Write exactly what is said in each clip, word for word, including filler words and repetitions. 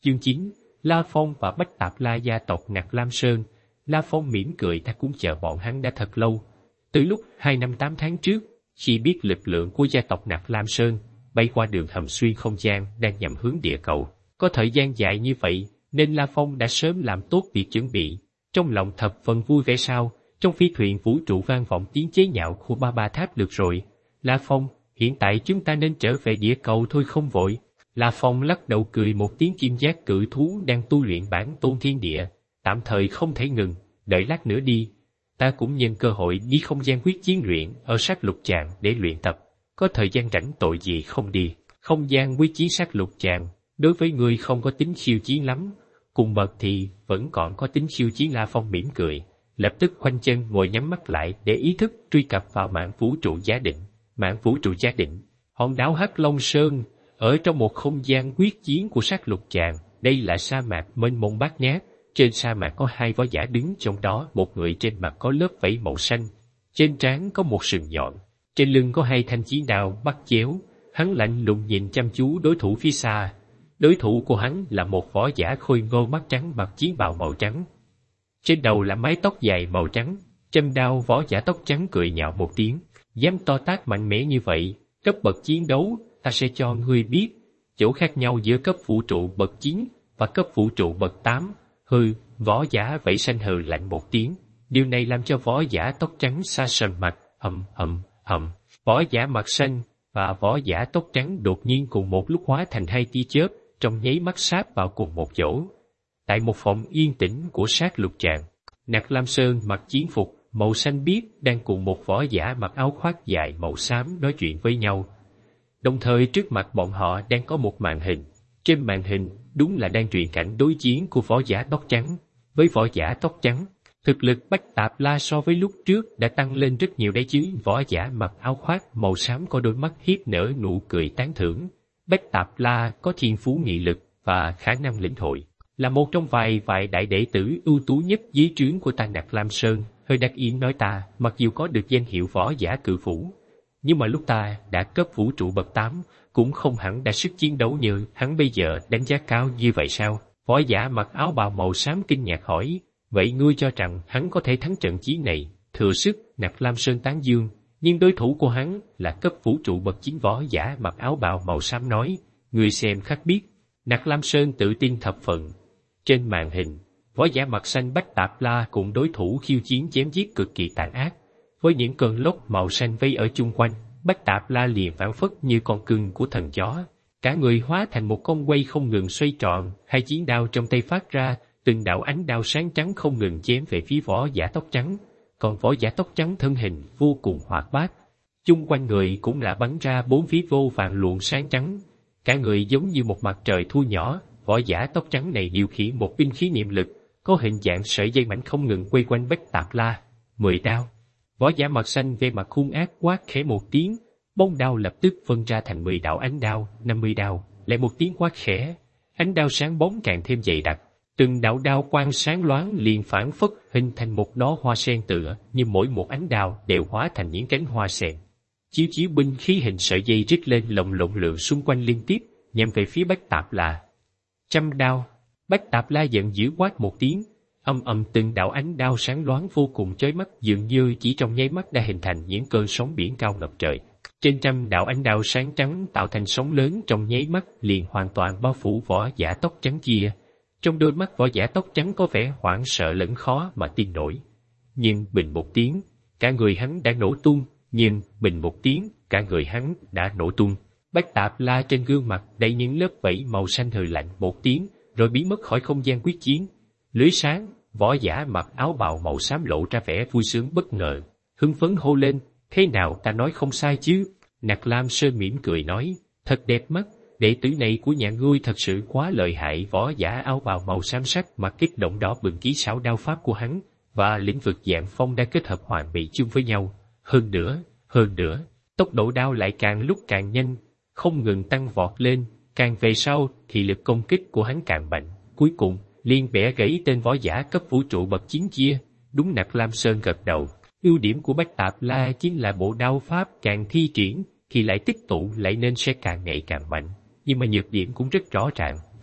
Chương chín, La Phong và Bách Tạp La gia tộc Nặc Lam Sơn. La Phong mỉm cười, ta cũng chờ bọn hắn đã thật lâu. Từ lúc hai năm tám tháng trước, khi biết lực lượng của gia tộc Nặc Lam Sơn bay qua đường hầm xuyên không gian đang nhằm hướng địa cầu, có thời gian dài như vậy, nên La Phong đã sớm làm tốt việc chuẩn bị. Trong lòng thập phần vui vẻ sao, trong phi thuyền vũ trụ vang vọng tiếng chế nhạo của ba ba tháp. Được rồi, La Phong, hiện tại chúng ta nên trở về địa cầu thôi, không vội. La Phong lắc đầu cười một tiếng, kim giác cự thú đang tu luyện bản tôn thiên địa, tạm thời không thể ngừng, đợi lát nữa đi. Ta cũng nhân cơ hội đi không gian quyết chiến luyện ở sát lục tràng để luyện tập, có thời gian rảnh tội gì không đi. Không gian quyết chiến sát lục tràng, đối với người không có tính khiêu chiến lắm, cùng bậc thì vẫn còn có tính khiêu chiến. La Phong mỉm cười, lập tức khoanh chân ngồi nhắm mắt lại để ý thức truy cập vào mạng vũ trụ Giá Định. Mạng vũ trụ Giá Định, hòn đảo Hắc Long Sơn, ở trong một không gian quyết chiến của sát lục tràng. Đây là sa mạc mênh mông bát ngát. Trên sa mạc có hai võ giả đứng trong đó, một người trên mặt có lớp vảy màu xanh, trên trán có một sừng nhọn, trên lưng có hai thanh chiến đao bắt chéo. Hắn lạnh lùng nhìn chăm chú đối thủ phía xa. Đối thủ của hắn là một võ giả khôi ngô mắt trắng mặc chiến bào màu trắng, trên đầu là mái tóc dài màu trắng, châm đao. Võ giả tóc trắng cười nhạo một tiếng, dám to tác mạnh mẽ như vậy, cấp bậc chiến đấu ta sẽ cho ngươi biết chỗ khác nhau giữa cấp vũ trụ bậc chín và cấp vũ trụ bậc tám. Hừ, võ giả vẫy xanh hừ lạnh một tiếng, điều này làm cho võ giả tóc trắng xa sầm mặt. Hầm hầm hầm, võ giả mặt xanh và võ giả tóc trắng đột nhiên cùng một lúc hóa thành hai tia chớp, trong nháy mắt sáp vào cùng một chỗ. Tại một phòng yên tĩnh của sát lục tràng, Nặc Lam Sơn mặc chiến phục màu xanh biếc đang cùng một võ giả mặc áo khoác dài màu xám nói chuyện với nhau. Đồng thời trước mặt bọn họ đang có một màn hình. Trên màn hình đúng là đang truyền cảnh đối chiến của võ giả tóc trắng với võ giả tóc trắng. Thực lực Bách Tạp La so với lúc trước đã tăng lên rất nhiều đấy chứ. Võ giả mặc áo khoác màu xám có đôi mắt hiếp nở nụ cười tán thưởng. Bách Tạp La có thiên phú nghị lực và khả năng lĩnh hội, là một trong vài vài đại đệ tử ưu tú nhất dưới trướng của ta Nặc Lam Sơn. Hơi đắc ý nói, ta mặc dù có được danh hiệu võ giả cự phủ, nhưng mà lúc ta đã cấp vũ trụ bậc tám cũng không hẳn đã sức chiến đấu như hắn bây giờ đánh giá cao như vậy sao? Võ giả mặc áo bào màu xám kinh ngạc hỏi, vậy ngươi cho rằng hắn có thể thắng trận chiến này? Thừa sức, Nặc Lam Sơn tán dương, nhưng đối thủ của hắn là cấp vũ trụ bậc chín. Võ giả mặc áo bào màu xám nói, ngươi xem khác biết. Nặc Lam Sơn tự tin thập phần. Trên màn hình, võ giả mặt xanh Bách Tạp La cùng đối thủ khiêu chiến chém giết cực kỳ tàn ác. Với những cơn lốc màu xanh vây ở chung quanh, Bách Tạp La liền phảng phất như con cưng của thần chó, cả người hóa thành một con quay không ngừng xoay tròn, hai chiến đao trong tay phát ra từng đạo ánh đao sáng trắng không ngừng chém về phía võ giả tóc trắng. Còn võ giả tóc trắng thân hình vô cùng hoạt bát, chung quanh người cũng là bắn ra bốn phía vô vàng luồng sáng trắng, cả người giống như một mặt trời thu nhỏ. Võ giả tóc trắng này điều khiển một binh khí niệm lực có hình dạng sợi dây mảnh không ngừng quay quanh Bách Tạp La. Mười đao. Võ giả mặt xanh về mặt hung ác quát khẽ một tiếng, bông đao lập tức phân ra thành mười đạo ánh đao. Năm mươi đao. Lại một tiếng quát khẽ, ánh đao sáng bóng càng thêm dày đặc, từng đạo đao quang sáng loáng liền phảng phất hình thành một đóa hoa sen, tựa như mỗi một ánh đao đều hóa thành những cánh hoa sen. Chiếu chiếu binh khí hình sợi dây rít lên lồng lộn lượn xung quanh liên tiếp nhằm về phía Bách Tạp La. Trăm đao. Bách Tạp La giận dữ quát một tiếng, âm ầm từng đạo ánh đao sáng loáng vô cùng chói mắt, dường như chỉ trong nháy mắt đã hình thành những cơn sóng biển cao ngập trời. Trên trăm đạo ánh đao sáng trắng tạo thành sóng lớn trong nháy mắt liền hoàn toàn bao phủ võ giả tóc trắng kia. Trong đôi mắt võ giả tóc trắng có vẻ hoảng sợ lẫn khó mà tin nổi. Nhưng bình một tiếng, cả người hắn đã nổ tung. Nhưng bình một tiếng, cả người hắn đã nổ tung. Bách Tạp La trên gương mặt đầy những lớp vảy màu xanh hừ lạnh một tiếng, rồi biến mất khỏi không gian quyết chiến. Lưới sáng, võ giả mặc áo bào màu xám lộ ra vẻ vui sướng bất ngờ, hưng phấn hô lên, thế nào ta nói không sai chứ? Nặc Lam Sơn mỉm cười nói, thật đẹp mắt, đệ tử này của nhà ngươi thật sự quá lợi hại. Võ giả áo bào màu xám sắc mặt kích động đỏ bừng, kỹ xảo đao pháp của hắn và lĩnh vực dạng phong đã kết hợp hoàn mỹ chung với nhau. Hơn nữa, hơn nữa, tốc độ đao lại càng lúc càng nhanh, không ngừng tăng vọt lên, càng về sau thì lực công kích của hắn càng mạnh, cuối cùng liền bẻ gãy tên võ giả cấp vũ trụ bậc chín kia. Đúng, Nặc Lam Sơn gật đầu, ưu điểm của Bách Tạp La chính là bộ đao pháp càng thi triển thì lại tích tụ lại nên sẽ càng ngày càng mạnh, nhưng mà nhược điểm cũng rất rõ ràng,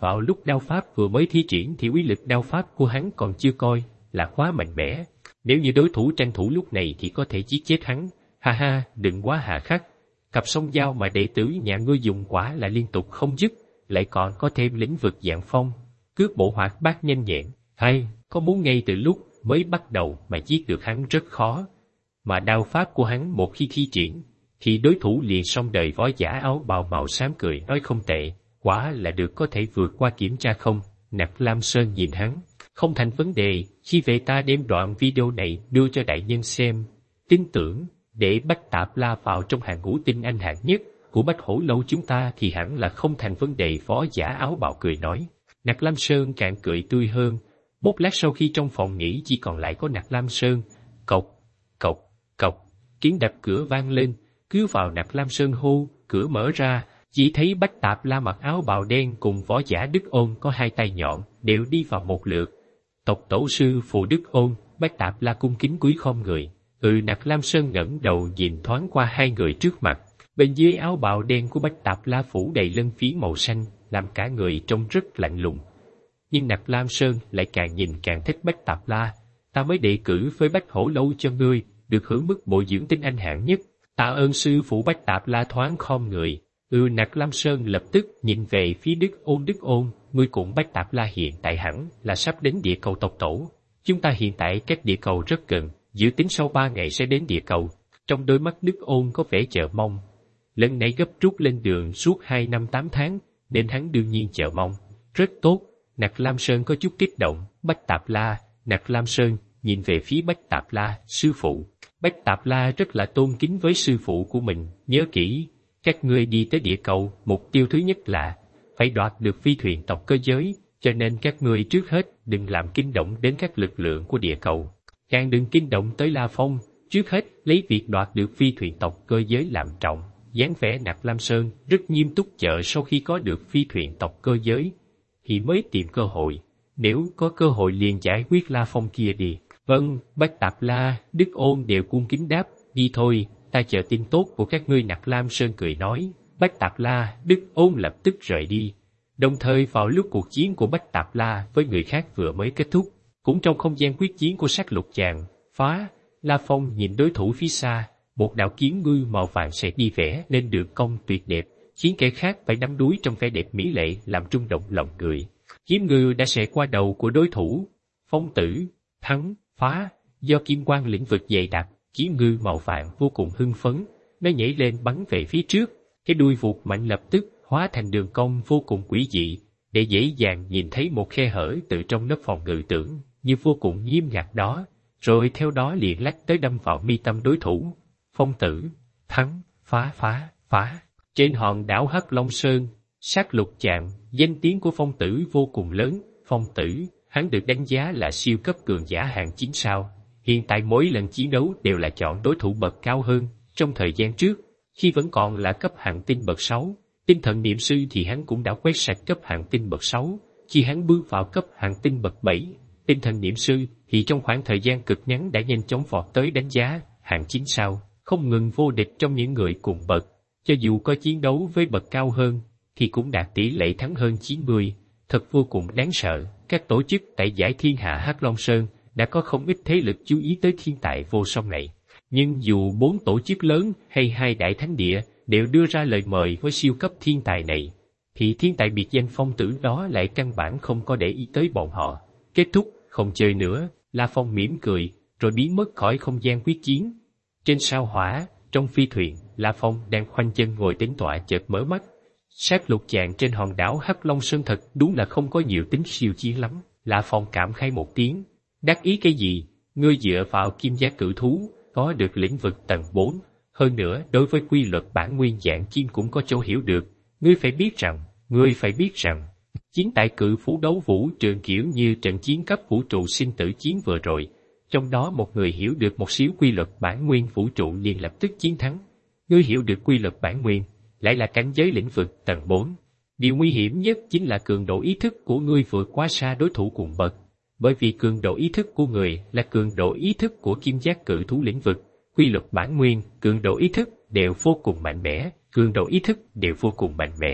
vào lúc đao pháp vừa mới thi triển thì uy lực đao pháp của hắn còn chưa coi là quá mạnh mẽ. Nếu như đối thủ tranh thủ lúc này thì có thể giết chết hắn. Ha ha, đừng quá hà khắc. Cặp song dao mà đệ tử nhà ngươi dùng quả là liên tục không dứt, lại còn có thêm lĩnh vực dạng phong. Cước bộ hoạt bát nhanh nhẹn, hay, có muốn ngay từ lúc mới bắt đầu mà giết được hắn rất khó. Mà đao pháp của hắn một khi thi triển, thì đối thủ liền xong đời. Võ giả áo bào màu xám cười nói không tệ, quả là được, có thể vượt qua kiểm tra không? Nặc Lam Sơn nhìn hắn, không thành vấn đề, khi về ta đem đoạn video này đưa cho đại nhân xem. Tin tưởng, để Bách Tạp La vào trong hàng ngũ tinh anh hạng nhất của Bách Hổ Lâu chúng ta thì hẳn là không thành vấn đề. Võ giả áo bào cười nói. Nặc Lam Sơn càng cười tươi hơn. Một lát sau khi trong phòng nghỉ chỉ còn lại có Nặc Lam Sơn, cộc, cộc, cộc, tiếng đập cửa vang lên, cứ vào Nặc Lam Sơn hô, cửa mở ra, chỉ thấy Bách Tạp La mặc áo bào đen cùng võ giả Đức Ôn có hai tay nhọn, đều đi vào một lượt. Tộc tổ sư Phù Đức Ôn, Bách Tạp La cung kính cúi khom người. Ừ, Nặc Lam Sơn ngẩng đầu nhìn thoáng qua hai người trước mặt. Bên dưới áo bào đen của Bách Tạp La phủ đầy lân phiến màu xanh, làm cả người trông rất lạnh lùng. Nhưng Nặc Lam Sơn lại càng nhìn càng thích Bách Tạp La. Ta mới đề cử với Bách Hổ Lâu cho ngươi, được hưởng mức bồi dưỡng tinh anh hạng nhất. Tạ ơn sư phụ. Bách Tạp La thoáng khom người. Ừ, Nặc Lam Sơn lập tức nhìn về phía Đức Ôn. Đức Ôn, ngươi cùng Bách Tạp La hiện tại hẳn là sắp đến địa cầu tộc tổ. Chúng ta hiện tại cách địa cầu rất gần, dự tính sau ba ngày sẽ đến địa cầu. Trong đôi mắt Đức Ôn có vẻ chờ mong. Lần này gấp rút lên đường suốt hai năm tám tháng, nên hắn đương nhiên chờ mong. Rất tốt. Nặc Lam Sơn có chút kích động. Bách Tạp La. Nặc Lam Sơn nhìn về phía Bách Tạp La, sư phụ. Bách Tạp La rất là tôn kính với sư phụ của mình. Nhớ kỹ, các ngươi đi tới địa cầu, mục tiêu thứ nhất là phải đoạt được phi thuyền tộc cơ giới, cho nên các ngươi trước hết đừng làm kinh động đến các lực lượng của địa cầu. Càng đừng kinh động tới La Phong, trước hết lấy việc đoạt được phi thuyền tộc cơ giới làm trọng. Dáng vẻ Nặc Lam Sơn rất nghiêm túc, chờ sau khi có được phi thuyền tộc cơ giới thì mới tìm cơ hội. Nếu có cơ hội liền giải quyết La Phong kia đi. Vâng, Bách Tạp La, Đức Ôn đều cung kính đáp. Đi thôi, ta chờ tin tốt của các ngươi. Nặc Lam Sơn cười nói. Bách Tạp La, Đức Ôn lập tức rời đi. Đồng thời vào lúc cuộc chiến của Bách Tạp La với người khác vừa mới kết thúc, cũng trong không gian quyết chiến của Sát Lục Tràng, phá, La Phong nhìn đối thủ phía xa, một đạo kiếm ngư màu vàng sẽ đi vẽ nên đường cong tuyệt đẹp, khiến kẻ khác phải đắm đuối trong vẻ đẹp mỹ lệ làm rung động lòng người. Kiếm ngư đã xẹt qua đầu của đối thủ. Phong tử, thắng, phá, do kim quang lĩnh vực dày đặc, kiếm ngư màu vàng vô cùng hưng phấn, nó nhảy lên bắn về phía trước, cái đuôi vụt mạnh lập tức hóa thành đường cong vô cùng quỷ dị, để dễ dàng nhìn thấy một khe hở từ trong lớp phòng ngự tưởng như vô cùng nghiêm ngặt đó, rồi theo đó liền lách tới đâm vào mi tâm đối thủ. Phong tử, thắng, phá phá, phá. Trên hòn đảo Hắc Long Sơn, Sát Lục Tràng, danh tiếng của Phong tử vô cùng lớn. Phong tử, hắn được đánh giá là siêu cấp cường giả hạng chín sao. Hiện tại mỗi lần chiến đấu đều là chọn đối thủ bậc cao hơn. Trong thời gian trước, khi vẫn còn là cấp hạng tinh bậc sáu, tinh thần niệm sư thì hắn cũng đã quét sạch cấp hạng tinh bậc sáu. Khi hắn bước vào cấp hạng tinh bậc bảy, tinh thần niệm sư thì trong khoảng thời gian cực ngắn đã nhanh chóng vọt tới đánh giá hạng chín sao, không ngừng vô địch trong những người cùng bậc. Cho dù có chiến đấu với bậc cao hơn, thì cũng đạt tỷ lệ thắng hơn chín mươi, thật vô cùng đáng sợ. Các tổ chức tại giải thiên hạ Hắc Long Sơn đã có không ít thế lực chú ý tới thiên tài vô song này. Nhưng dù bốn tổ chức lớn hay hai đại thánh địa đều đưa ra lời mời với siêu cấp thiên tài này, thì thiên tài biệt danh Phong tử đó lại căn bản không có để ý tới bọn họ. Kết thúc, không chơi nữa, La Phong mỉm cười, rồi biến mất khỏi không gian quyết chiến. Trên sao hỏa, trong phi thuyền, La Phong đang khoanh chân ngồi tĩnh tọa chợt mở mắt. Sát Lục Tràng trên hòn đảo Hắc Long Sơn thật đúng là không có nhiều tính siêu chiến lắm. La Phong cảm khái một tiếng. Đắc ý cái gì? Ngươi dựa vào kim giác cự thú, có được lĩnh vực tầng bốn. Hơn nữa, đối với quy luật bản nguyên dạng chim cũng có chỗ hiểu được. Ngươi phải biết rằng, ngươi phải biết rằng, chiến tại cự phú đấu vũ trường kiểu như trận chiến cấp vũ trụ sinh tử chiến vừa rồi, trong đó một người hiểu được một xíu quy luật bản nguyên vũ trụ liền lập tức chiến thắng. Ngươi hiểu được quy luật bản nguyên, lại là cảnh giới lĩnh vực tầng bốn. Điều nguy hiểm nhất chính là cường độ ý thức của ngươi vượt quá xa đối thủ cùng bậc. Bởi vì cường độ ý thức của người là cường độ ý thức của kim giác cự thú lĩnh vực, quy luật bản nguyên, cường độ ý thức đều vô cùng mạnh mẽ, cường độ ý thức đều vô cùng mạnh mẽ.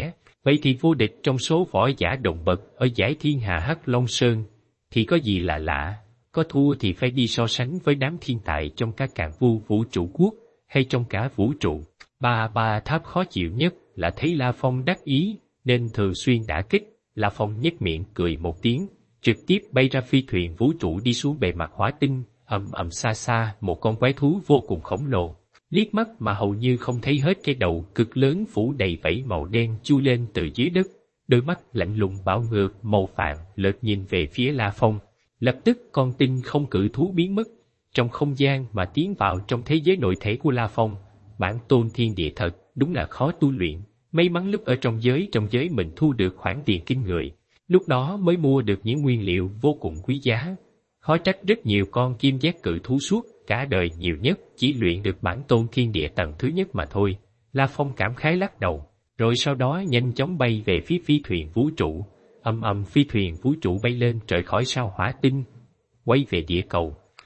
Vậy thì vô địch trong số võ giả động bậc ở giải thiên hà Hắc Long Sơn, thì có gì là lạ, có thua thì phải đi so sánh với đám thiên tài trong cả càn vu vũ trụ quốc, hay trong cả vũ trụ. Ba ba tháp khó chịu nhất là thấy La Phong đắc ý, nên thường xuyên đả kích. La Phong nhếch miệng cười một tiếng, trực tiếp bay ra phi thuyền vũ trụ đi xuống bề mặt hỏa tinh, ầm ầm xa xa một con quái thú vô cùng khổng lồ. Liếc mắt mà hầu như không thấy hết cái đầu cực lớn phủ đầy vảy màu đen chui lên từ dưới đất, đôi mắt lạnh lùng bạo ngược màu vàng lợt nhìn về phía La Phong. Lập tức con tinh không cự thú biến mất trong không gian mà tiến vào trong thế giới nội thể của La Phong. Bản tôn thiên địa thật, đúng là khó tu luyện. May mắn lúc ở trong giới trong giới mình thu được khoản tiền kinh người, lúc đó mới mua được những nguyên liệu vô cùng quý giá. Khó trách rất nhiều con kim giác cự thú suốt cả đời nhiều nhất chỉ luyện được bản tôn thiên địa tầng thứ nhất mà thôi. La Phong cảm khái lắc đầu, rồi sau đó nhanh chóng bay về phía phi thuyền vũ trụ. Ầm ầm phi thuyền vũ trụ bay lên trời khỏi sao hỏa tinh, quay về địa cầu.